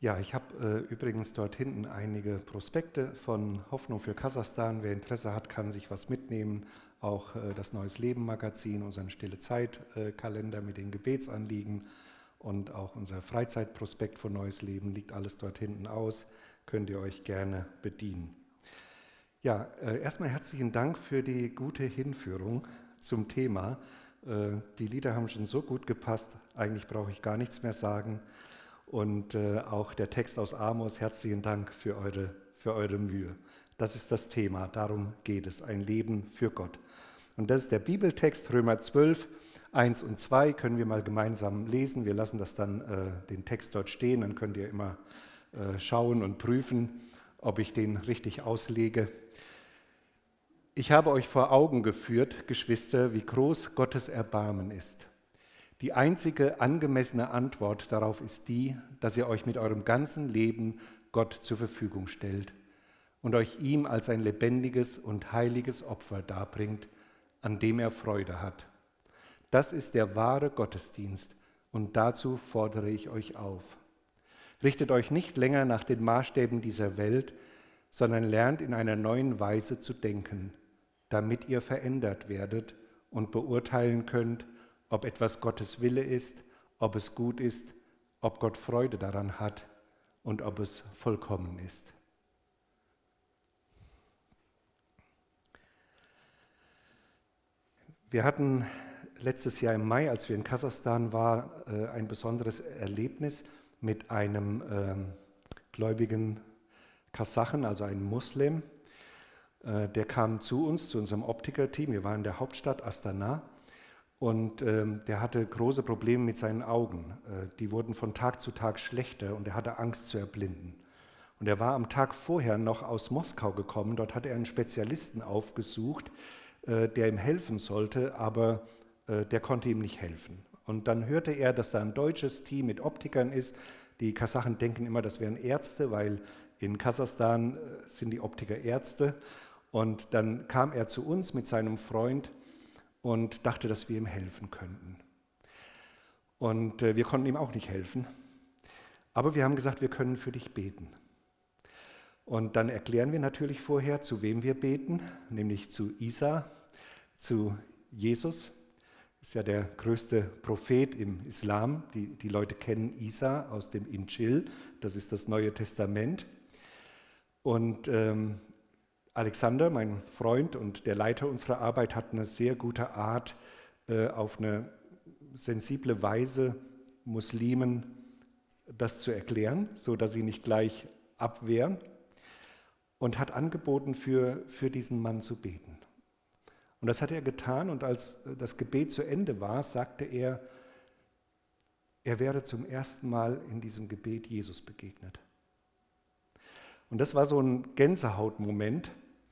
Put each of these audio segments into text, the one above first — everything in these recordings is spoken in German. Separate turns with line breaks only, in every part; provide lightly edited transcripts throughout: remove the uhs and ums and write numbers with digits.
Ja, ich habe übrigens dort hinten einige Prospekte von Hoffnung für Kasachstan. Wer Interesse hat, kann sich was mitnehmen. Auch das Neues Leben Magazin, unseren Stille Zeit Kalender mit den Gebetsanliegen und auch unser Freizeitprospekt von Neues Leben liegt alles dort hinten aus. Könnt ihr euch gerne bedienen. Ja, erstmal herzlichen Dank für die gute Hinführung zum Thema. Die Lieder haben schon so gut gepasst, eigentlich brauche ich gar nichts mehr sagen. Und auch der Text aus Amos, herzlichen Dank für eure Mühe. Das ist das Thema, darum geht es, ein Leben für Gott. Und das ist der Bibeltext, Römer 12, 1 und 2, können wir mal gemeinsam lesen. Wir lassen das dann, den Text dort stehen, dann könnt ihr immer schauen und prüfen, ob ich den richtig auslege. Ich habe euch vor Augen geführt, Geschwister, wie groß Gottes Erbarmen ist. Die einzige angemessene Antwort darauf ist die, dass ihr euch mit eurem ganzen Leben Gott zur Verfügung stellt und euch ihm als ein lebendiges und heiliges Opfer darbringt, an dem er Freude hat. Das ist der wahre Gottesdienst und dazu fordere ich euch auf. Richtet euch nicht länger nach den Maßstäben dieser Welt, sondern lernt in einer neuen Weise zu denken, damit ihr verändert werdet und beurteilen könnt, ob etwas Gottes Wille ist, ob es gut ist, ob Gott Freude daran hat und ob es vollkommen ist. Wir hatten letztes Jahr im Mai, als wir in Kasachstan waren, ein besonderes Erlebnis mit einem gläubigen Kasachen, also einem Muslim. Der kam zu uns, zu unserem Optikerteam. Wir waren in der Hauptstadt Astana. Und der hatte große Probleme mit seinen Augen. Die wurden von Tag zu Tag schlechter und er hatte Angst zu erblinden. Und er war am Tag vorher noch aus Moskau gekommen. Dort hatte er einen Spezialisten aufgesucht, der ihm helfen sollte, aber der konnte ihm nicht helfen. Und dann hörte er, dass da ein deutsches Team mit Optikern ist. Die Kasachen denken immer, das wären Ärzte, weil in Kasachstan sind die Optiker Ärzte. Und dann kam er zu uns mit seinem Freund und dachte, dass wir ihm helfen könnten. Und wir konnten ihm auch nicht helfen. Aber wir haben gesagt, wir können für dich beten. Und dann erklären wir natürlich vorher, zu wem wir beten, nämlich zu Isa, zu Jesus. Das ist ja der größte Prophet im Islam. Die Leute kennen Isa aus dem Injil, das ist das Neue Testament. Und Alexander, mein Freund und der Leiter unserer Arbeit, hat eine sehr gute Art, auf eine sensible Weise Muslimen das zu erklären, sodass sie nicht gleich abwehren, und hat angeboten, für diesen Mann zu beten. Und das hat er getan, und als das Gebet zu Ende war, sagte er wäre zum ersten Mal in diesem Gebet Jesus begegnet. Und das war so ein Gänsehautmoment,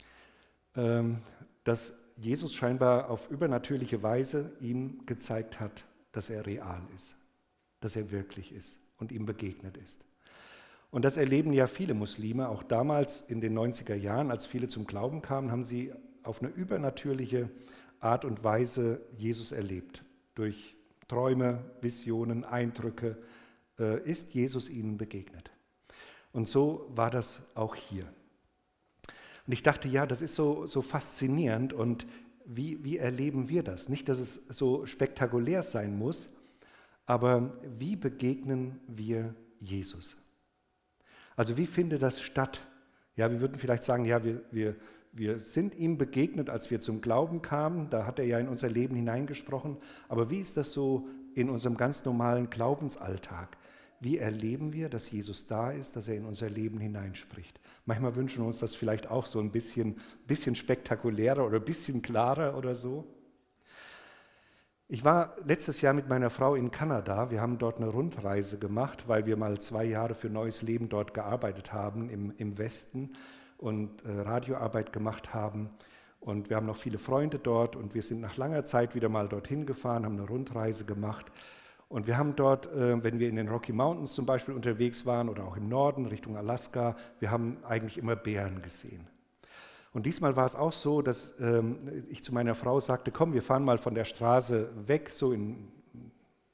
dass Jesus scheinbar auf übernatürliche Weise ihm gezeigt hat, dass er real ist, dass er wirklich ist und ihm begegnet ist. Und das erleben ja viele Muslime, auch damals in den 90er Jahren, als viele zum Glauben kamen, haben sie auf eine übernatürliche Art und Weise Jesus erlebt. Durch Träume, Visionen, Eindrücke ist Jesus ihnen begegnet. Und so war das auch hier. Und ich dachte, ja, das ist so faszinierend, und wie erleben wir das? Nicht, dass es so spektakulär sein muss, aber wie begegnen wir Jesus? Also wie findet das statt? Ja, wir würden vielleicht sagen, ja, wir sind ihm begegnet, als wir zum Glauben kamen, da hat er ja in unser Leben hineingesprochen, aber wie ist das so in unserem ganz normalen Glaubensalltag? Wie erleben wir, dass Jesus da ist, dass er in unser Leben hineinspricht? Manchmal wünschen wir uns das vielleicht auch so ein bisschen spektakulärer oder ein bisschen klarer oder so. Ich war letztes Jahr mit meiner Frau in Kanada. Wir haben dort eine Rundreise gemacht, weil wir mal 2 Jahre für Neues Leben dort gearbeitet haben im Westen und Radioarbeit gemacht haben. Und wir haben noch viele Freunde dort, und wir sind nach langer Zeit wieder mal dorthin gefahren, haben eine Rundreise gemacht. Und wir haben dort, wenn wir in den Rocky Mountains zum Beispiel unterwegs waren oder auch im Norden Richtung Alaska, wir haben eigentlich immer Bären gesehen. Und diesmal war es auch so, dass ich zu meiner Frau sagte, komm, wir fahren mal von der Straße weg, so in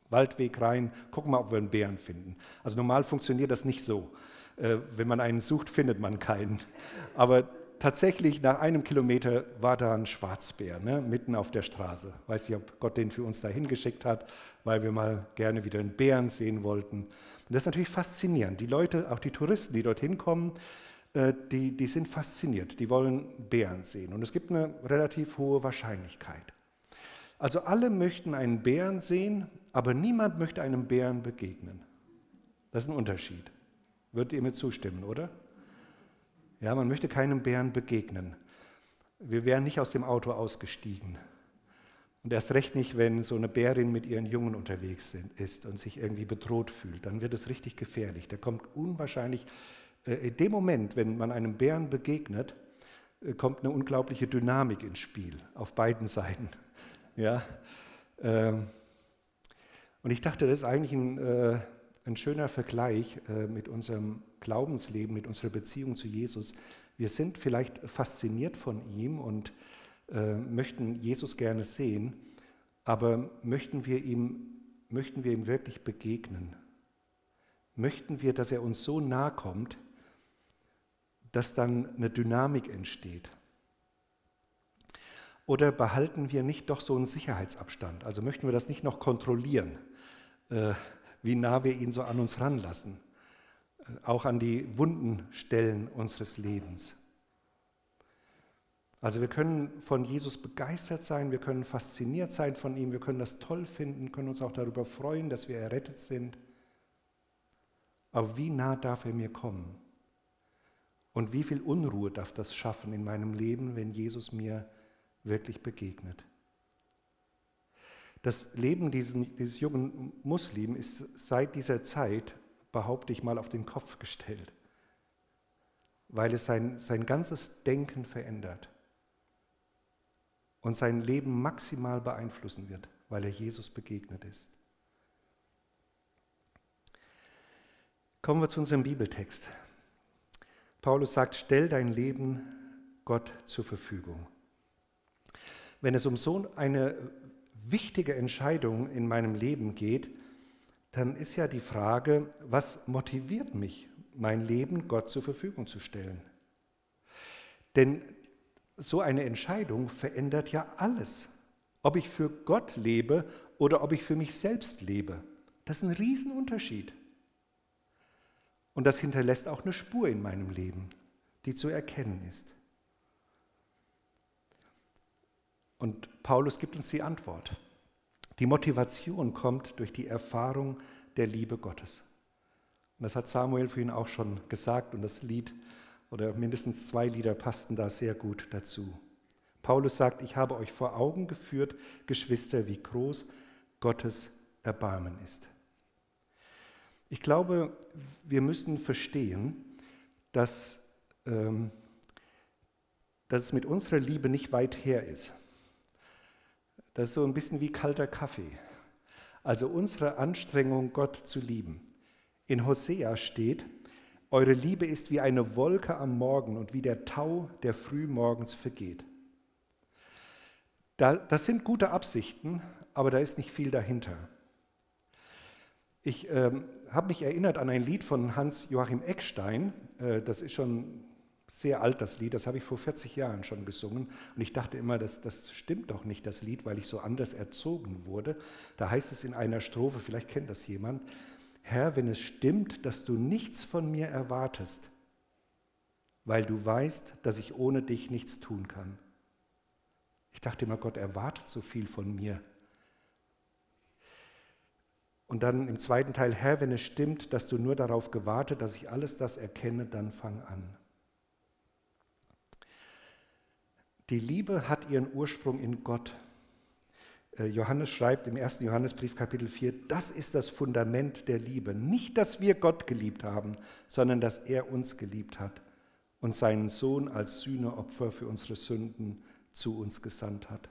Waldweg rein, gucken mal, ob wir einen Bären finden. Also normal funktioniert das nicht so. Wenn man einen sucht, findet man keinen. Aber tatsächlich nach 1 Kilometer war da ein Schwarzbär, ne, mitten auf der Straße. Weiß nicht, ob Gott den für uns dahin geschickt hat, weil wir mal gerne wieder einen Bären sehen wollten. Und das ist natürlich faszinierend. Die Leute, auch die Touristen, die dorthin kommen, die sind fasziniert. Die wollen Bären sehen. Und es gibt eine relativ hohe Wahrscheinlichkeit. Also alle möchten einen Bären sehen, aber niemand möchte einem Bären begegnen. Das ist ein Unterschied. Würdet ihr mir zustimmen, oder? Ja, man möchte keinem Bären begegnen. Wir wären nicht aus dem Auto ausgestiegen. Und erst recht nicht, wenn so eine Bärin mit ihren Jungen unterwegs ist und sich irgendwie bedroht fühlt. Dann wird es richtig gefährlich. Da kommt unwahrscheinlich, in dem Moment, wenn man einem Bären begegnet, kommt eine unglaubliche Dynamik ins Spiel, auf beiden Seiten. Ja, und ich dachte, das ist eigentlich ein schöner Vergleich mit unserem Glaubensleben, mit unserer Beziehung zu Jesus. Wir sind vielleicht fasziniert von ihm und möchten Jesus gerne sehen, aber möchten wir ihm wirklich begegnen? Möchten wir, dass er uns so nahe kommt, dass dann eine Dynamik entsteht? Oder behalten wir nicht doch so einen Sicherheitsabstand? Also möchten wir das nicht noch kontrollieren, wie nah wir ihn so an uns ranlassen, auch an die wunden Stellen unseres Lebens. Also wir können von Jesus begeistert sein, wir können fasziniert sein von ihm, wir können das toll finden, können uns auch darüber freuen, dass wir errettet sind. Aber wie nah darf er mir kommen? Und wie viel Unruhe darf das schaffen in meinem Leben, wenn Jesus mir wirklich begegnet? Das Leben dieses jungen Muslim ist seit dieser Zeit, behaupte ich mal, auf den Kopf gestellt, weil es sein ganzes Denken verändert und sein Leben maximal beeinflussen wird, weil er Jesus begegnet ist. Kommen wir zu unserem Bibeltext. Paulus sagt, stell dein Leben Gott zur Verfügung. Wenn es um so eine wichtige Entscheidung in meinem Leben geht, dann ist ja die Frage, was motiviert mich, mein Leben Gott zur Verfügung zu stellen? Denn so eine Entscheidung verändert ja alles. Ob ich für Gott lebe oder ob ich für mich selbst lebe. Das ist ein Riesenunterschied. Und das hinterlässt auch eine Spur in meinem Leben, die zu erkennen ist. Und Paulus gibt uns die Antwort. Die Motivation kommt durch die Erfahrung der Liebe Gottes. Und das hat Samuel vorhin auch schon gesagt und das Lied oder mindestens 2 Lieder passten da sehr gut dazu. Paulus sagt, ich habe euch vor Augen geführt, Geschwister, wie groß Gottes Erbarmen ist. Ich glaube, wir müssen verstehen, dass es mit unserer Liebe nicht weit her ist. Das ist so ein bisschen wie kalter Kaffee. Also unsere Anstrengung, Gott zu lieben. In Hosea steht, eure Liebe ist wie eine Wolke am Morgen und wie der Tau, der frühmorgens vergeht. Das sind gute Absichten, aber da ist nicht viel dahinter. Ich habe mich erinnert an ein Lied von Hans-Joachim Eckstein, das ist schon sehr alt, das Lied, das habe ich vor 40 Jahren schon gesungen und ich dachte immer, das stimmt doch nicht, das Lied, weil ich so anders erzogen wurde. Da heißt es in einer Strophe, vielleicht kennt das jemand, Herr, wenn es stimmt, dass du nichts von mir erwartest, weil du weißt, dass ich ohne dich nichts tun kann. Ich dachte immer, Gott erwartet so viel von mir. Und dann im zweiten Teil, Herr, wenn es stimmt, dass du nur darauf gewartet, dass ich alles das erkenne, dann fang an. Die Liebe hat ihren Ursprung in Gott. Johannes schreibt im 1. Johannesbrief Kapitel 4, das ist das Fundament der Liebe. Nicht, dass wir Gott geliebt haben, sondern dass er uns geliebt hat und seinen Sohn als Sühneopfer für unsere Sünden zu uns gesandt hat.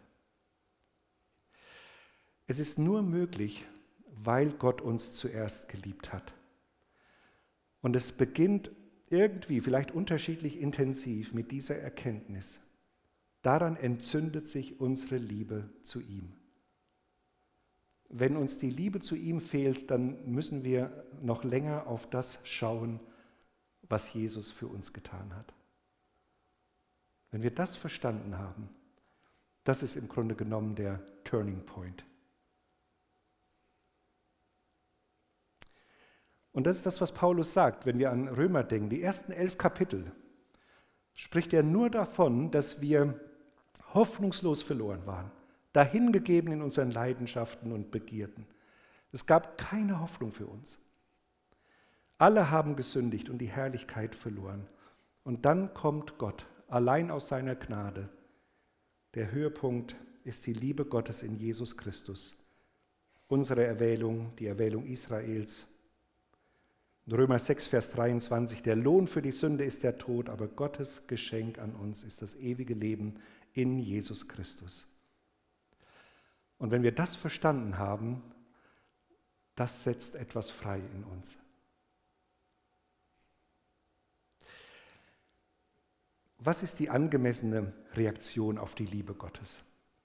Es ist nur möglich, weil Gott uns zuerst geliebt hat. Und es beginnt irgendwie, vielleicht unterschiedlich intensiv mit dieser Erkenntnis. Daran entzündet sich unsere Liebe zu ihm. Wenn uns die Liebe zu ihm fehlt, dann müssen wir noch länger auf das schauen, was Jesus für uns getan hat. Wenn wir das verstanden haben, das ist im Grunde genommen der Turning Point. Und das ist das, was Paulus sagt, wenn wir an Römer denken. Die ersten 11 Kapitel spricht er nur davon, dass wir hoffnungslos verloren waren, dahingegeben in unseren Leidenschaften und Begierden. Es gab keine Hoffnung für uns. Alle haben gesündigt und die Herrlichkeit verloren. Und dann kommt Gott, allein aus seiner Gnade. Der Höhepunkt ist die Liebe Gottes in Jesus Christus. Unsere Erwählung, die Erwählung Israels. In Römer 6, Vers 23, der Lohn für die Sünde ist der Tod, aber Gottes Geschenk an uns ist das ewige Leben in Jesus Christus. Und wenn wir das verstanden haben, das setzt etwas frei in uns. Was ist die angemessene Reaktion auf die Liebe Gottes?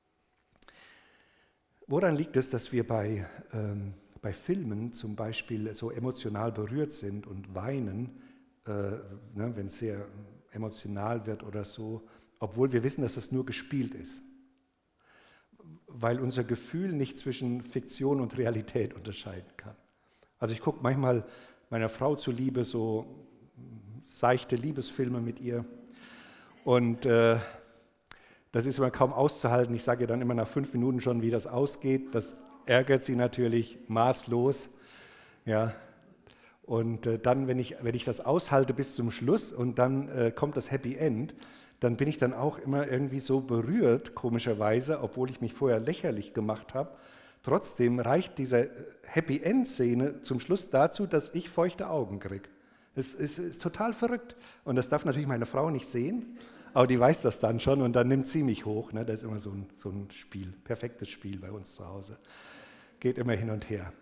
Woran liegt es, dass wir bei Filmen zum Beispiel so emotional berührt sind und weinen, wenn es sehr emotional wird oder so, obwohl wir wissen, dass es nur gespielt ist? Weil unser Gefühl nicht zwischen Fiktion und Realität unterscheiden kann. Also ich gucke manchmal meiner Frau zuliebe so seichte Liebesfilme mit ihr und das ist immer kaum auszuhalten. Ich sage ihr dann immer nach 5 Minuten schon, wie das ausgeht. Das ärgert sie natürlich maßlos. Ja. Und dann, wenn ich das aushalte bis zum Schluss und dann kommt das Happy End, dann bin ich dann auch immer irgendwie so berührt, komischerweise, obwohl ich mich vorher lächerlich gemacht habe. Trotzdem reicht diese Happy End-Szene zum Schluss dazu, dass ich feuchte Augen kriege. Es ist total verrückt. Und das darf natürlich meine Frau nicht sehen, aber die weiß das dann schon und dann nimmt sie mich hoch. Ne? Das ist immer so ein Spiel, perfektes Spiel bei uns zu Hause. Geht immer hin und her.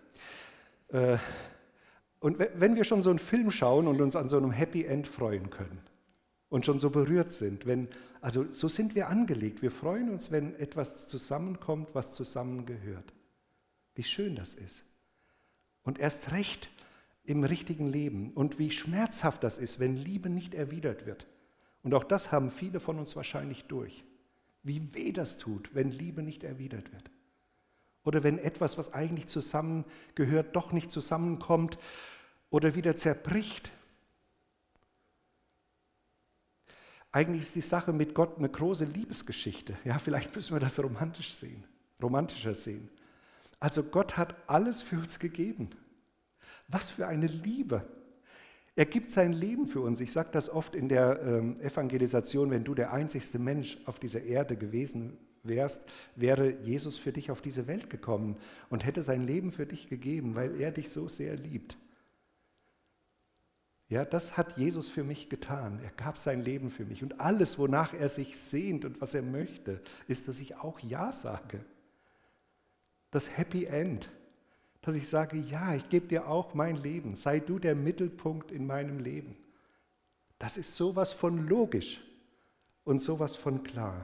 Und wenn wir schon so einen Film schauen und uns an so einem Happy End freuen können und schon so berührt sind, also so sind wir angelegt. Wir freuen uns, wenn etwas zusammenkommt, was zusammengehört. Wie schön das ist. Und erst recht im richtigen Leben. Und wie schmerzhaft das ist, wenn Liebe nicht erwidert wird. Und auch das haben viele von uns wahrscheinlich durch. Wie weh das tut, wenn Liebe nicht erwidert wird. Oder wenn etwas, was eigentlich zusammengehört, doch nicht zusammenkommt oder wieder zerbricht. Eigentlich ist die Sache mit Gott eine große Liebesgeschichte. Ja, vielleicht müssen wir das romantischer sehen. Also Gott hat alles für uns gegeben. Was für eine Liebe. Er gibt sein Leben für uns. Ich sage das oft in der Evangelisation, wenn du der einzigste Mensch auf dieser Erde gewesen wärst, wäre Jesus für dich auf diese Welt gekommen und hätte sein Leben für dich gegeben, weil er dich so sehr liebt. Ja, das hat Jesus für mich getan. Er gab sein Leben für mich. Und alles, wonach er sich sehnt und was er möchte, ist, dass ich auch Ja sage. Das Happy End. Dass ich sage, ja, ich gebe dir auch mein Leben. Sei du der Mittelpunkt in meinem Leben. Das ist sowas von logisch und sowas von klar.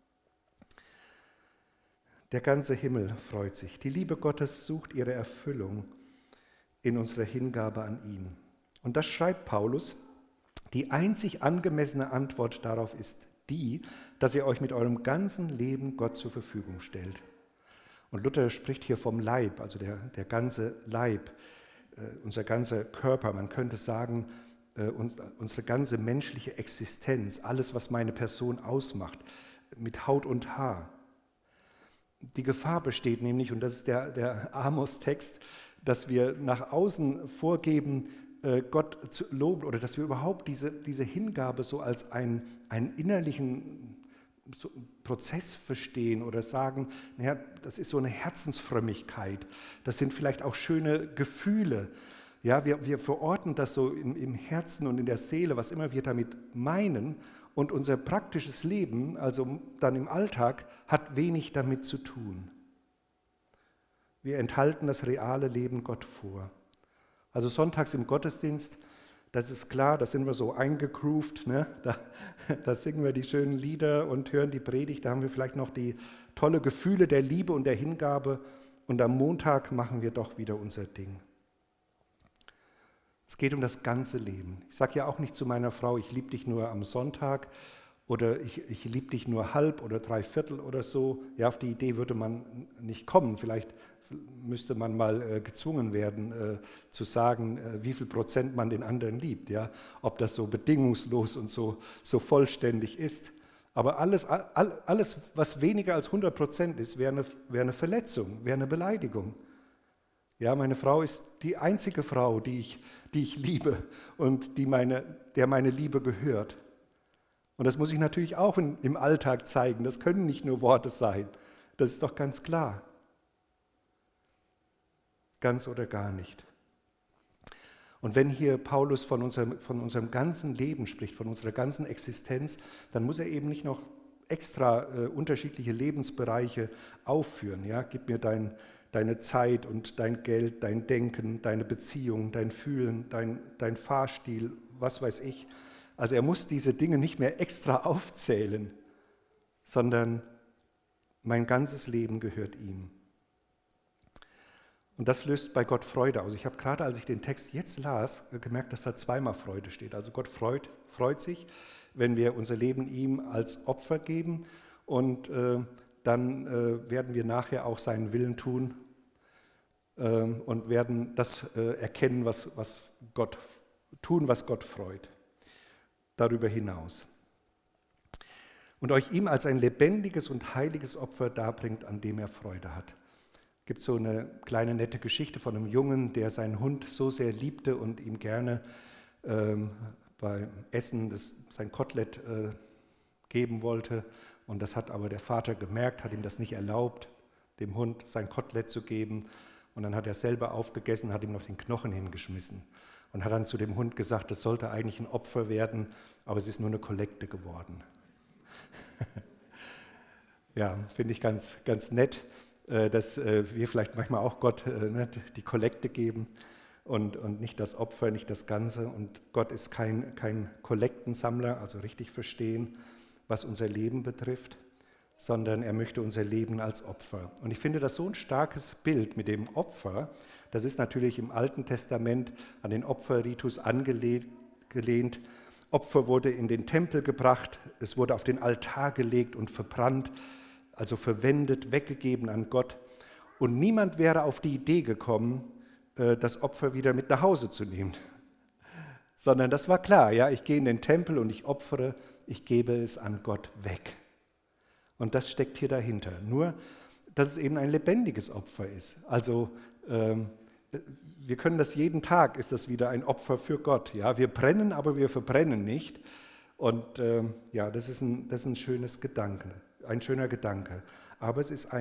Der ganze Himmel freut sich. Die Liebe Gottes sucht ihre Erfüllung in unserer Hingabe an ihn. Und das schreibt Paulus. Die einzig angemessene Antwort darauf ist die, dass ihr euch mit eurem ganzen Leben Gott zur Verfügung stellt. Und Luther spricht hier vom Leib, also der ganze Leib, unser ganzer Körper, man könnte sagen, unsere ganze menschliche Existenz, alles, was meine Person ausmacht, mit Haut und Haar. Die Gefahr besteht nämlich, und das ist der Amos-Text, dass wir nach außen vorgeben, Gott zu loben oder dass wir überhaupt diese Hingabe so als einen innerlichen Prozess verstehen oder sagen, naja, das ist so eine Herzensfrömmigkeit, das sind vielleicht auch schöne Gefühle. Ja, wir verorten das so im Herzen und in der Seele, was immer wir damit meinen, und unser praktisches Leben, also dann im Alltag, hat wenig damit zu tun. Wir enthalten das reale Leben Gott vor. Also sonntags im Gottesdienst, das ist klar, da sind wir so eingegroovt, ne? Da singen wir die schönen Lieder und hören die Predigt, da haben wir vielleicht noch die tolle Gefühle der Liebe und der Hingabe, und am Montag machen wir doch wieder unser Ding. Es geht um das ganze Leben. Ich sage ja auch nicht zu meiner Frau, ich liebe dich nur am Sonntag oder ich liebe dich nur halb oder dreiviertel oder so. Ja, auf die Idee würde man nicht kommen. Vielleicht müsste man mal gezwungen werden, zu sagen, wie viel Prozent man den anderen liebt. Ja? Ob das so bedingungslos und so vollständig ist. Aber alles, was weniger als 100% ist, wäre eine Verletzung, wäre eine Beleidigung. Ja, meine Frau ist die einzige Frau, die ich liebe und der meine Liebe gehört. Und das muss ich natürlich auch im Alltag zeigen. Das können nicht nur Worte sein. Das ist doch ganz klar. Ganz oder gar nicht. Und wenn hier Paulus von unserem ganzen Leben spricht, von unserer ganzen Existenz, dann muss er eben nicht noch extra unterschiedliche Lebensbereiche aufführen. Ja? Gib mir deine Zeit und dein Geld, dein Denken, deine Beziehung, dein Fühlen, dein Fahrstil, was weiß ich. Also er muss diese Dinge nicht mehr extra aufzählen, sondern mein ganzes Leben gehört ihm. Und das löst bei Gott Freude aus. Ich habe gerade, als ich den Text jetzt las, gemerkt, dass da zweimal Freude steht. Also Gott freut sich, wenn wir unser Leben ihm als Opfer geben und dann werden wir nachher auch seinen Willen tun und werden das erkennen, was Gott freut. Darüber hinaus. Und euch ihm als ein lebendiges und heiliges Opfer darbringt, an dem er Freude hat. Es gibt so eine kleine nette Geschichte von einem Jungen, der seinen Hund so sehr liebte und ihm gerne beim Essen sein Kotelett geben wollte. Und das hat aber der Vater gemerkt, hat ihm das nicht erlaubt, dem Hund sein Kotelett zu geben. Und dann hat er selber aufgegessen, hat ihm noch den Knochen hingeschmissen. Und hat dann zu dem Hund gesagt, das sollte eigentlich ein Opfer werden, aber es ist nur eine Kollekte geworden. Ja, finde ich ganz, ganz nett, dass wir vielleicht manchmal auch Gott die Kollekte geben und nicht das Opfer, nicht das Ganze. Und Gott ist kein Kollektensammler, also richtig verstehen, was unser Leben betrifft, sondern er möchte unser Leben als Opfer. Und ich finde das so ein starkes Bild mit dem Opfer. Das ist natürlich im Alten Testament an den Opferritus angelehnt. Opfer wurde in den Tempel gebracht, es wurde auf den Altar gelegt und verbrannt, also verwendet, weggegeben an Gott. Und niemand wäre auf die Idee gekommen, das Opfer wieder mit nach Hause zu nehmen. Sondern das war klar, ja, ich gehe in den Tempel und ich opfere, ich gebe es an Gott weg. Und das steckt hier dahinter. Nur, dass es eben ein lebendiges Opfer ist. Also wir können das jeden Tag, ist das wieder ein Opfer für Gott. Ja? Wir brennen, aber wir verbrennen nicht. Und ja, das ist ein schönes Gedanke, ein schöner Gedanke. Aber es ist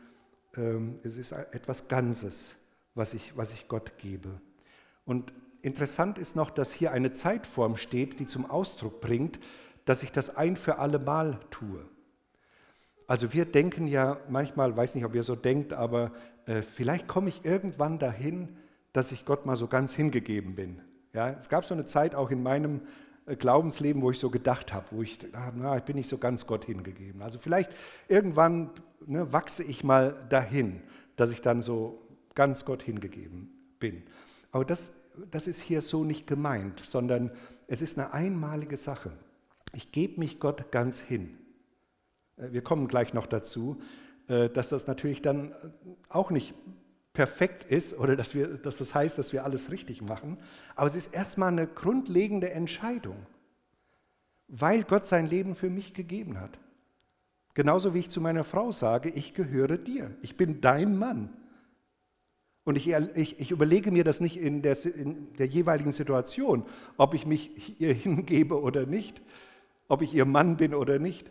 etwas Ganzes, was ich Gott gebe. Und interessant ist noch, dass hier eine Zeitform steht, die zum Ausdruck bringt, dass ich das ein für alle Mal tue. Also wir denken ja manchmal, weiß nicht, ob ihr so denkt, aber vielleicht komme ich irgendwann dahin, dass ich Gott mal so ganz hingegeben bin. Ja, es gab so eine Zeit auch in meinem Glaubensleben, wo ich so gedacht habe, wo ich bin nicht so ganz Gott hingegeben. Also vielleicht irgendwann wachse ich mal dahin, dass ich dann so ganz Gott hingegeben bin. Aber das ist hier so nicht gemeint, sondern es ist eine einmalige Sache. Ich gebe mich Gott ganz hin. Wir kommen gleich noch dazu, dass das natürlich dann auch nicht perfekt ist oder dass das heißt, dass wir alles richtig machen. Aber es ist erstmal eine grundlegende Entscheidung, weil Gott sein Leben für mich gegeben hat. Genauso wie ich zu meiner Frau sage, ich gehöre dir, ich bin dein Mann. Und ich überlege mir das nicht in der jeweiligen Situation, ob ich mich ihr hingebe oder nicht, ob ich ihr Mann bin oder nicht.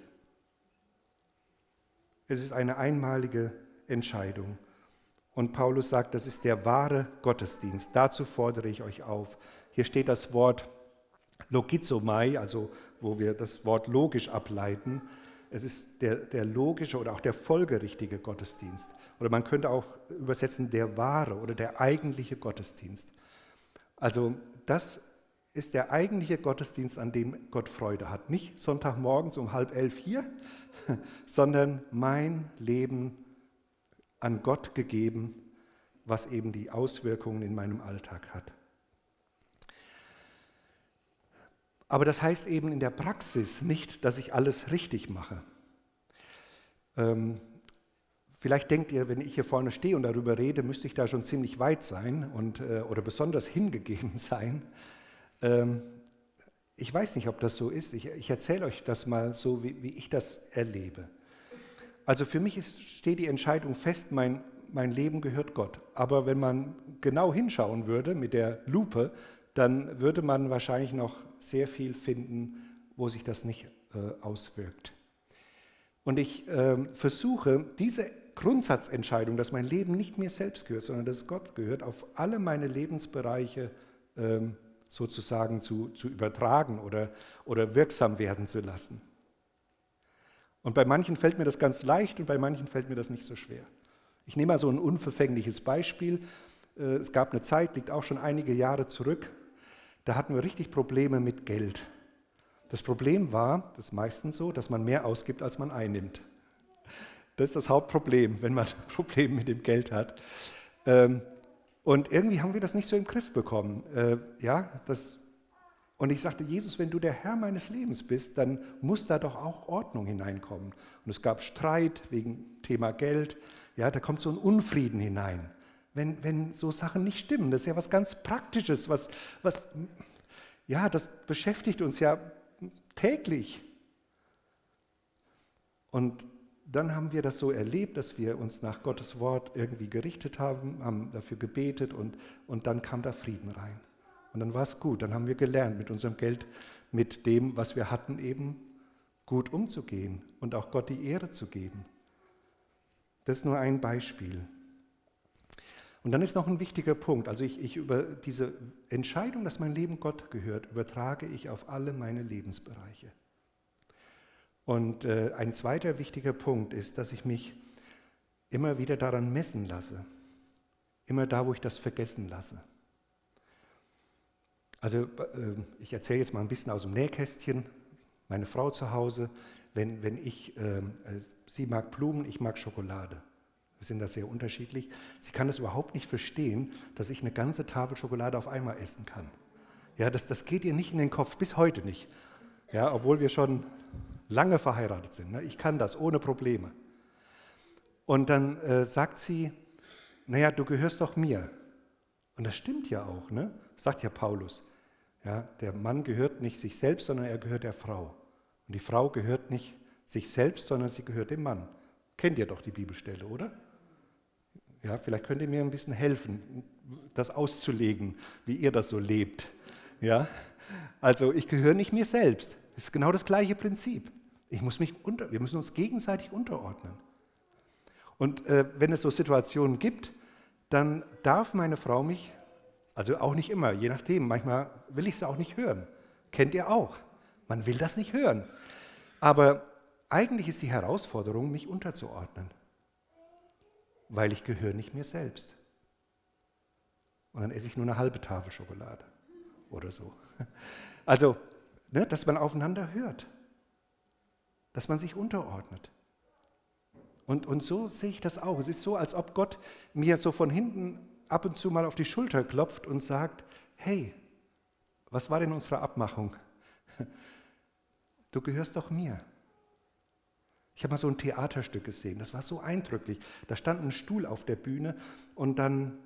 Es ist eine einmalige Entscheidung. Und Paulus sagt, das ist der wahre Gottesdienst. Dazu fordere ich euch auf. Hier steht das Wort logizomai, also wo wir das Wort logisch ableiten. Es ist der logische oder auch der folgerichtige Gottesdienst. Oder man könnte auch übersetzen, der wahre oder der eigentliche Gottesdienst. Also das ist der eigentliche Gottesdienst, an dem Gott Freude hat. Nicht Sonntagmorgens um 10:30 hier, sondern mein Leben an Gott gegeben, was eben die Auswirkungen in meinem Alltag hat. Aber das heißt eben in der Praxis nicht, dass ich alles richtig mache. Vielleicht denkt ihr, wenn ich hier vorne stehe und darüber rede, müsste ich da schon ziemlich weit sein oder besonders hingegeben sein. Ich weiß nicht, ob das so ist. Ich erzähle euch das mal so, wie ich das erlebe. Also für mich steht die Entscheidung fest, mein Leben gehört Gott. Aber wenn man genau hinschauen würde mit der Lupe, dann würde man wahrscheinlich noch sehr viel finden, wo sich das nicht auswirkt. Und ich versuche, diese Grundsatzentscheidung, dass mein Leben nicht mir selbst gehört, sondern dass es Gott gehört, auf alle meine Lebensbereiche sozusagen zu übertragen oder wirksam werden zu lassen. Und bei manchen fällt mir das ganz leicht und bei manchen fällt mir das nicht so schwer. Ich nehme mal so ein unverfängliches Beispiel. Es gab eine Zeit, liegt auch schon einige Jahre zurück, da hatten wir richtig Probleme mit Geld. Das Problem war, das ist meistens so, dass man mehr ausgibt, als man einnimmt. Das ist das Hauptproblem, wenn man Probleme mit dem Geld hat. Und irgendwie haben wir das nicht so im Griff bekommen. Und ich sagte, Jesus, wenn du der Herr meines Lebens bist, dann muss da doch auch Ordnung hineinkommen. Und es gab Streit wegen Thema Geld. Ja, da kommt so ein Unfrieden hinein. Wenn so Sachen nicht stimmen, das ist ja was ganz Praktisches, das beschäftigt uns ja täglich. Und dann haben wir das so erlebt, dass wir uns nach Gottes Wort irgendwie gerichtet haben dafür gebetet und dann kam da Frieden rein. Und dann war es gut, dann haben wir gelernt, mit unserem Geld, mit dem, was wir hatten, eben gut umzugehen und auch Gott die Ehre zu geben. Das ist nur ein Beispiel. Und dann ist noch ein wichtiger Punkt, also ich über diese Entscheidung, dass mein Leben Gott gehört, übertrage ich auf alle meine Lebensbereiche. Und ein zweiter wichtiger Punkt ist, dass ich mich immer wieder daran messen lasse, immer da, wo ich das vergessen lasse. Also ich erzähle jetzt mal ein bisschen aus dem Nähkästchen, meine Frau zu Hause, sie mag Blumen, ich mag Schokolade. Wir sind da sehr unterschiedlich. Sie kann das überhaupt nicht verstehen, dass ich eine ganze Tafel Schokolade auf einmal essen kann. Ja, das geht ihr nicht in den Kopf, bis heute nicht. Ja, obwohl wir schon lange verheiratet sind. Ne? Ich kann das ohne Probleme. Und dann sagt sie, naja, du gehörst doch mir. Und das stimmt ja auch, ne? Sagt ja Paulus. Ja, der Mann gehört nicht sich selbst, sondern er gehört der Frau. Und die Frau gehört nicht sich selbst, sondern sie gehört dem Mann. Kennt ihr doch die Bibelstelle, oder? Ja, vielleicht könnt ihr mir ein bisschen helfen, das auszulegen, wie ihr das so lebt. Ja? Also ich gehöre nicht mir selbst. Das ist genau das gleiche Prinzip. Wir müssen uns gegenseitig unterordnen. Und wenn es so Situationen gibt, dann darf meine Frau mich, also auch nicht immer, je nachdem, manchmal will ich es auch nicht hören. Kennt ihr auch? Man will das nicht hören. Aber eigentlich ist die Herausforderung, mich unterzuordnen, weil ich gehöre nicht mir selbst. Und dann esse ich nur eine halbe Tafel Schokolade oder so. Also, dass man aufeinander hört, dass man sich unterordnet. Und so sehe ich das auch. Es ist so, als ob Gott mir so von hinten ab und zu mal auf die Schulter klopft und sagt, hey, was war denn unsere Abmachung? Du gehörst doch mir. Ich habe mal so ein Theaterstück gesehen, das war so eindrücklich. Da stand ein Stuhl auf der Bühne und dann,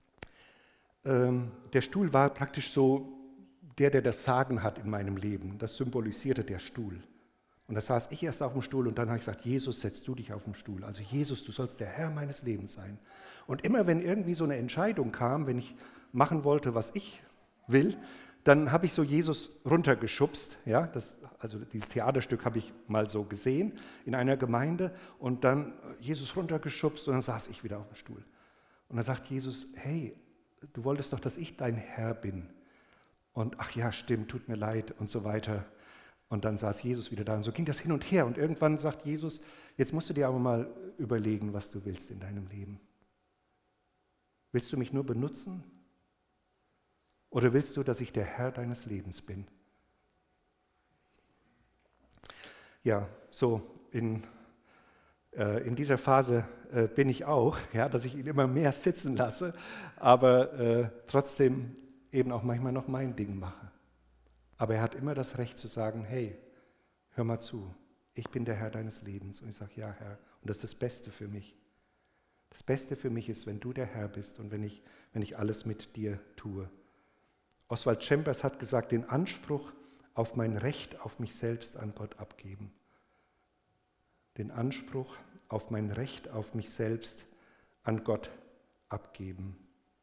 der Stuhl war praktisch so der das Sagen hat in meinem Leben. Das symbolisierte der Stuhl. Und da saß ich erst auf dem Stuhl und dann habe ich gesagt, Jesus, setz du dich auf den Stuhl. Also Jesus, du sollst der Herr meines Lebens sein. Und immer wenn irgendwie so eine Entscheidung kam, wenn ich machen wollte, was ich will, dann habe ich so Jesus runtergeschubst. Ja, also dieses Theaterstück habe ich mal so gesehen in einer Gemeinde und dann Jesus runtergeschubst und dann saß ich wieder auf dem Stuhl. Und dann sagt Jesus, hey, du wolltest doch, dass ich dein Herr bin. Und ach ja, stimmt, tut mir leid und so weiter. Und dann saß Jesus wieder da und so ging das hin und her. Und irgendwann sagt Jesus, jetzt musst du dir aber mal überlegen, was du willst in deinem Leben. Willst du mich nur benutzen? Oder willst du, dass ich der Herr deines Lebens bin? Ja, so In dieser Phase bin ich auch, ja, dass ich ihn immer mehr sitzen lasse, aber trotzdem eben auch manchmal noch mein Ding mache. Aber er hat immer das Recht zu sagen, hey, hör mal zu, ich bin der Herr deines Lebens. Und ich sage, ja Herr, und das ist das Beste für mich. Das Beste für mich ist, wenn du der Herr bist und wenn ich alles mit dir tue. Oswald Chambers hat gesagt, den Anspruch auf mein Recht, auf mich selbst an Gott abgeben. Den Anspruch auf mein Recht, auf mich selbst an Gott abgeben.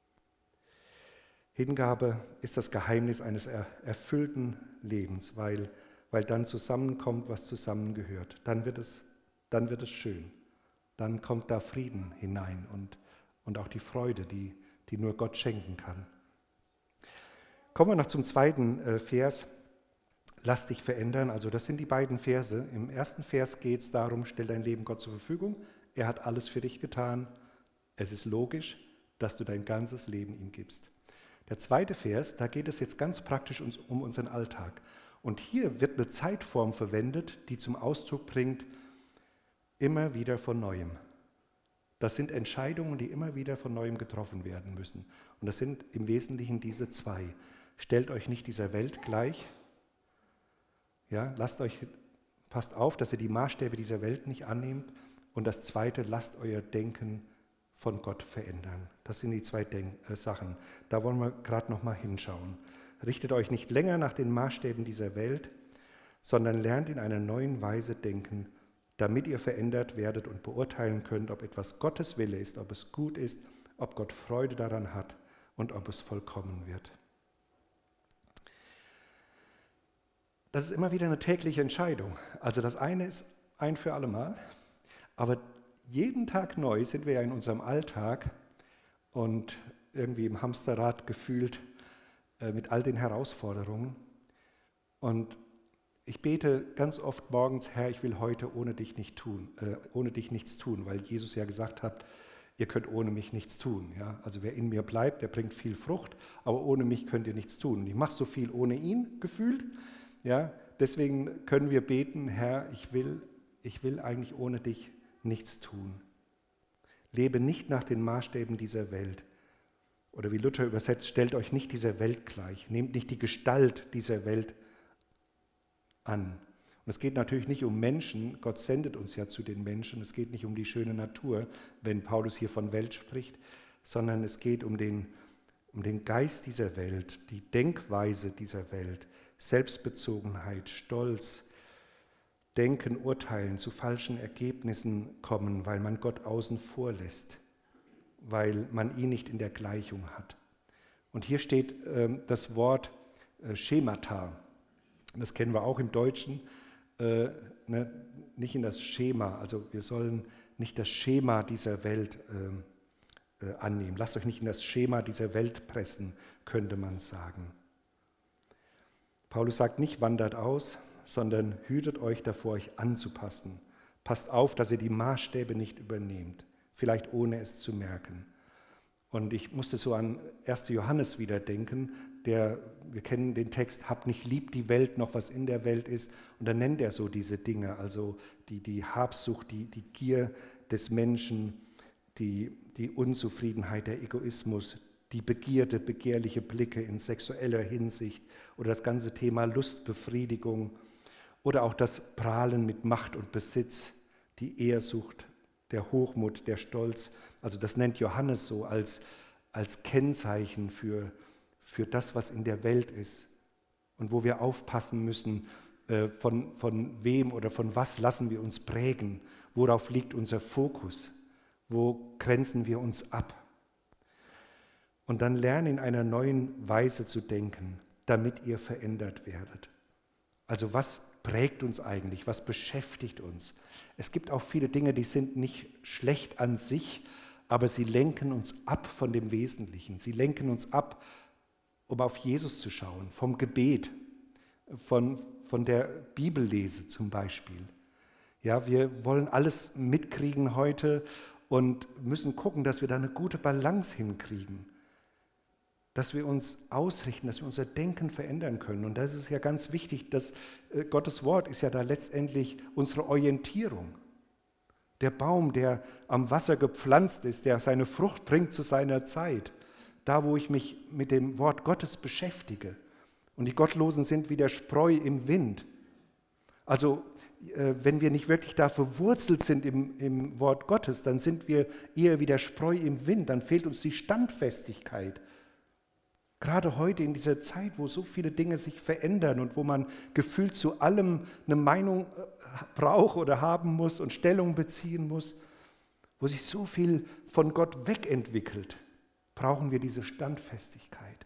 Hingabe ist das Geheimnis eines erfüllten Lebens, weil dann zusammenkommt, was zusammengehört. Dann wird es schön. Dann kommt da Frieden hinein und auch die Freude, die nur Gott schenken kann. Kommen wir noch zum zweiten Vers. Lass dich verändern. Also das sind die beiden Verse. Im ersten Vers geht es darum, stell dein Leben Gott zur Verfügung. Er hat alles für dich getan. Es ist logisch, dass du dein ganzes Leben ihm gibst. Der zweite Vers, da geht es jetzt ganz praktisch um unseren Alltag. Und hier wird eine Zeitform verwendet, die zum Ausdruck bringt, immer wieder von Neuem. Das sind Entscheidungen, die immer wieder von Neuem getroffen werden müssen. Und das sind im Wesentlichen diese zwei. Stellt euch nicht dieser Welt gleich. Ja, passt auf, dass ihr die Maßstäbe dieser Welt nicht annehmt. Und das Zweite, lasst euer Denken von Gott verändern. Das sind die zwei Sachen. Da wollen wir gerade noch mal hinschauen. Richtet euch nicht länger nach den Maßstäben dieser Welt, sondern lernt in einer neuen Weise denken, damit ihr verändert werdet und beurteilen könnt, ob etwas Gottes Wille ist, ob es gut ist, ob Gott Freude daran hat und ob es vollkommen wird. Das ist immer wieder eine tägliche Entscheidung. Also das eine ist ein für alle Mal, aber jeden Tag neu sind wir ja in unserem Alltag und irgendwie im Hamsterrad gefühlt mit all den Herausforderungen. Und ich bete ganz oft morgens, Herr, ich will heute ohne dich nichts tun, weil Jesus ja gesagt hat, ihr könnt ohne mich nichts tun. Ja? Also wer in mir bleibt, der bringt viel Frucht, aber ohne mich könnt ihr nichts tun. Und ich mache so viel ohne ihn gefühlt. Ja? Deswegen können wir beten, Herr, ich will eigentlich ohne dich nichts tun. Lebe nicht nach den Maßstäben dieser Welt. Oder wie Luther übersetzt, stellt euch nicht dieser Welt gleich. Nehmt nicht die Gestalt dieser Welt an. Und es geht natürlich nicht um Menschen, Gott sendet uns ja zu den Menschen, es geht nicht um die schöne Natur, wenn Paulus hier von Welt spricht, sondern es geht um den Geist dieser Welt, die Denkweise dieser Welt, Selbstbezogenheit, Stolz, Denken, Urteilen, zu falschen Ergebnissen kommen, weil man Gott außen vor lässt, weil man ihn nicht in der Gleichung hat. Und hier steht das Wort Schemata. Das kennen wir auch im Deutschen, nicht in das Schema. Also wir sollen nicht das Schema dieser Welt annehmen. Lasst euch nicht in das Schema dieser Welt pressen, könnte man sagen. Paulus sagt nicht, wandert aus, sondern hütet euch davor, euch anzupassen. Passt auf, dass ihr die Maßstäbe nicht übernehmt, vielleicht ohne es zu merken. Und ich musste so an 1. Johannes wieder denken, wir kennen den Text, habt nicht lieb die Welt noch, was in der Welt ist. Und dann nennt er so diese Dinge, also die Habsucht, die Gier des Menschen, die Unzufriedenheit, der Egoismus, die Begierde, begehrliche Blicke in sexueller Hinsicht oder das ganze Thema Lustbefriedigung oder auch das Prahlen mit Macht und Besitz, die Ehrsucht, der Hochmut, der Stolz. Also das nennt Johannes so als Kennzeichen für das, was in der Welt ist und wo wir aufpassen müssen, von wem oder von was lassen wir uns prägen, worauf liegt unser Fokus, wo grenzen wir uns ab. Und dann lernen in einer neuen Weise zu denken, damit ihr verändert werdet. Also was prägt uns eigentlich, was beschäftigt uns? Es gibt auch viele Dinge, die sind nicht schlecht an sich, aber sie lenken uns ab von dem Wesentlichen. Sie lenken uns ab, um auf Jesus zu schauen, vom Gebet, von der Bibellese zum Beispiel. Ja, wir wollen alles mitkriegen heute und müssen gucken, dass wir da eine gute Balance hinkriegen, dass wir uns ausrichten, dass wir unser Denken verändern können. Und das ist ja ganz wichtig, dass Gottes Wort ist ja da letztendlich unsere Orientierung. Der Baum, der am Wasser gepflanzt ist, der seine Frucht bringt zu seiner Zeit. Da, wo ich mich mit dem Wort Gottes beschäftige. Und die Gottlosen sind wie der Spreu im Wind. Also, wenn wir nicht wirklich da verwurzelt sind im Wort Gottes, dann sind wir eher wie der Spreu im Wind. Dann fehlt uns die Standfestigkeit. Gerade heute in dieser Zeit, wo so viele Dinge sich verändern und wo man gefühlt zu allem eine Meinung braucht oder haben muss und Stellung beziehen muss, wo sich so viel von Gott wegentwickelt, brauchen wir diese Standfestigkeit.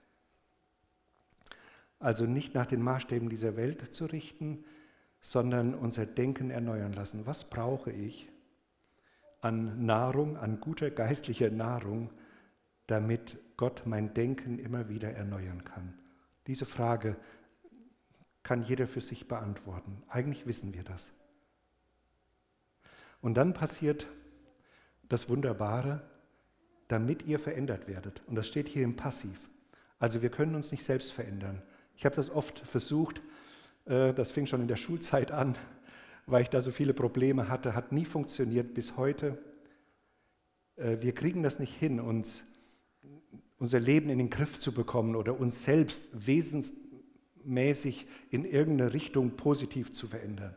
Also nicht nach den Maßstäben dieser Welt zu richten, sondern unser Denken erneuern lassen. Was brauche ich an Nahrung, an guter geistlicher Nahrung, damit Gott mein Denken immer wieder erneuern kann? Diese Frage kann jeder für sich beantworten. Eigentlich wissen wir das. Und dann passiert das Wunderbare, damit ihr verändert werdet. Und das steht hier im Passiv. Also wir können uns nicht selbst verändern. Ich habe das oft versucht, das fing schon in der Schulzeit an, weil ich da so viele Probleme hatte, hat nie funktioniert bis heute. Wir kriegen das nicht hin, unser Leben in den Griff zu bekommen oder uns selbst wesensmäßig in irgendeine Richtung positiv zu verändern.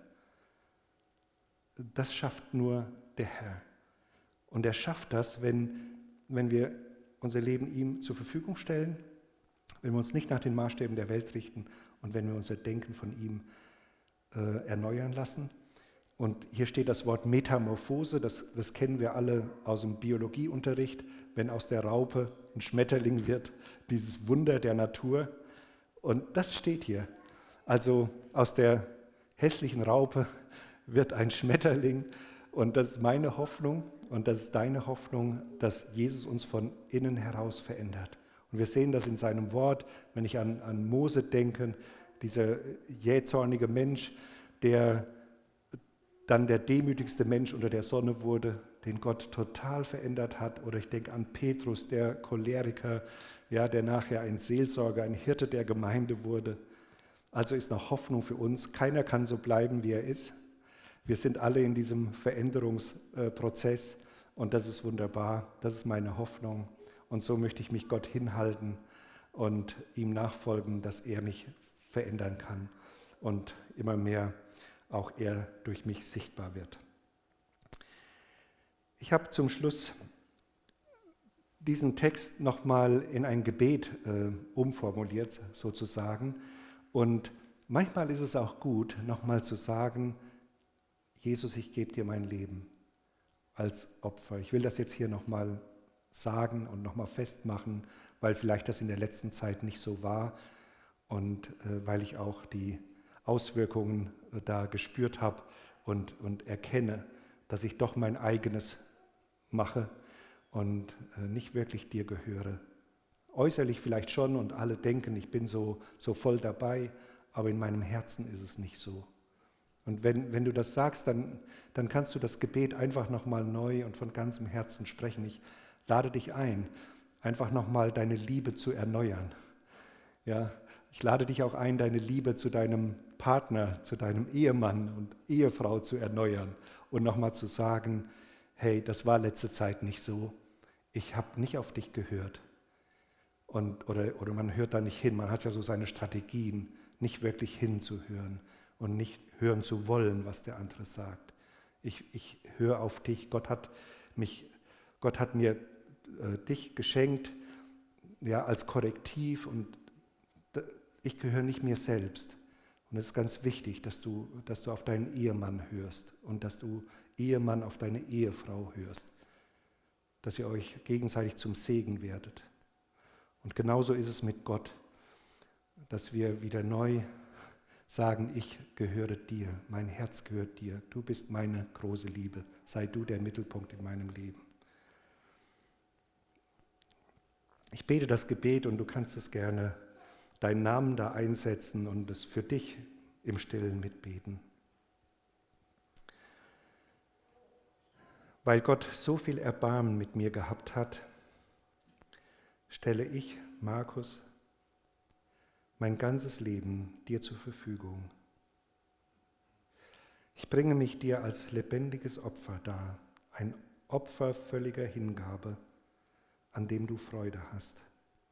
Das schafft nur der Herr. Und er schafft das, wenn wir unser Leben ihm zur Verfügung stellen, wenn wir uns nicht nach den Maßstäben der Welt richten und wenn wir unser Denken von ihm erneuern lassen. Und hier steht das Wort Metamorphose, das kennen wir alle aus dem Biologieunterricht, wenn aus der Raupe ein Schmetterling wird, dieses Wunder der Natur. Und das steht hier. Also aus der hässlichen Raupe wird ein Schmetterling. Und das ist meine Hoffnung und das ist deine Hoffnung, dass Jesus uns von innen heraus verändert. Und wir sehen das in seinem Wort, wenn ich an Mose denke, dieser jähzornige Mensch, der dann der demütigste Mensch unter der Sonne wurde, den Gott total verändert hat. Oder ich denke an Petrus, der Choleriker, ja, der nachher ein Seelsorger, ein Hirte der Gemeinde wurde. Also ist noch Hoffnung für uns. Keiner kann so bleiben, wie er ist. Wir sind alle in diesem Veränderungsprozess und das ist wunderbar. Das ist meine Hoffnung. Und so möchte ich mich Gott hinhalten und ihm nachfolgen, dass er mich verändern kann und immer mehr auch er durch mich sichtbar wird. Ich habe zum Schluss diesen Text nochmal in ein Gebet umformuliert, sozusagen. Und manchmal ist es auch gut, nochmal zu sagen, Jesus, ich gebe dir mein Leben als Opfer. Ich will das jetzt hier nochmal sagen und nochmal festmachen, weil vielleicht das in der letzten Zeit nicht so war und weil ich auch die Auswirkungen da gespürt habe und erkenne, dass ich doch mein eigenes mache und nicht wirklich dir gehöre. Äußerlich vielleicht schon und alle denken, ich bin so voll dabei, aber in meinem Herzen ist es nicht so. Und wenn du das sagst, dann kannst du das Gebet einfach nochmal neu und von ganzem Herzen sprechen. Ich lade dich ein, einfach nochmal deine Liebe zu erneuern. Ja, ich lade dich auch ein, deine Liebe zu deinem Partner, zu deinem Ehemann und Ehefrau zu erneuern und nochmal zu sagen, hey, das war letzte Zeit nicht so, ich habe nicht auf dich gehört. Oder man hört da nicht hin, man hat ja so seine Strategien, nicht wirklich hinzuhören und nicht hören zu wollen, was der andere sagt. Ich höre auf dich, Gott hat mir dich geschenkt, ja, als Korrektiv und ich gehöre nicht mir selbst. Und es ist ganz wichtig, dass du auf deinen Ehemann hörst und dass du Ehemann auf deine Ehefrau hörst, dass ihr euch gegenseitig zum Segen werdet. Und genauso ist es mit Gott, dass wir wieder neu sagen, ich gehöre dir, mein Herz gehört dir, du bist meine große Liebe, sei du der Mittelpunkt in meinem Leben. Ich bete das Gebet und du kannst es gerne deinen Namen da einsetzen und es für dich im Stillen mitbeten. Weil Gott so viel Erbarmen mit mir gehabt hat, stelle ich, Markus, mein ganzes Leben dir zur Verfügung. Ich bringe mich dir als lebendiges Opfer dar, ein Opfer völliger Hingabe, an dem du Freude hast.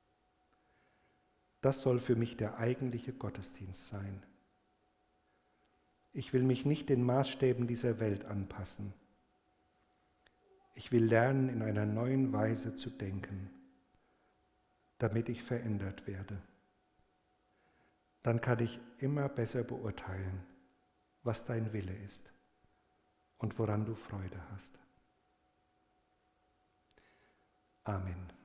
Das soll für mich der eigentliche Gottesdienst sein. Ich will mich nicht den Maßstäben dieser Welt anpassen. Ich will lernen, in einer neuen Weise zu denken, damit ich verändert werde. Dann kann ich immer besser beurteilen, was dein Wille ist und woran du Freude hast. Amen.